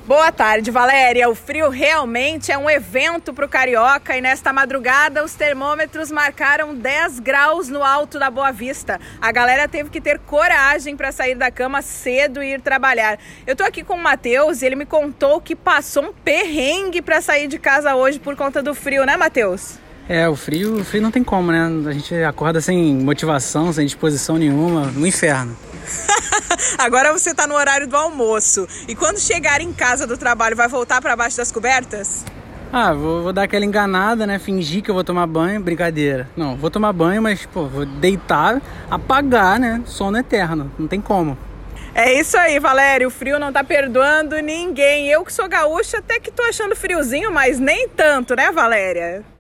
Boa tarde, Valéria. O frio realmente é um evento para o carioca e nesta madrugada os termômetros marcaram 10 graus no alto da Boa Vista. A galera teve que ter coragem para sair da cama cedo e ir trabalhar. Eu tô aqui com o Matheus e ele me contou que passou um perrengue para sair de casa hoje por conta do frio, né, Matheus? O frio não tem como, né? A gente acorda sem motivação, sem disposição nenhuma, no inferno. Agora você tá no horário do almoço. E quando chegar em casa do trabalho, vai voltar para baixo das cobertas? Vou dar aquela enganada, né? Fingir que eu vou tomar banho, brincadeira. Não, vou tomar banho, mas, vou deitar, apagar, né? Sono eterno, não tem como. É isso aí, Valéria. O frio não tá perdoando ninguém. Eu que sou gaúcha até que tô achando friozinho, mas nem tanto, né, Valéria?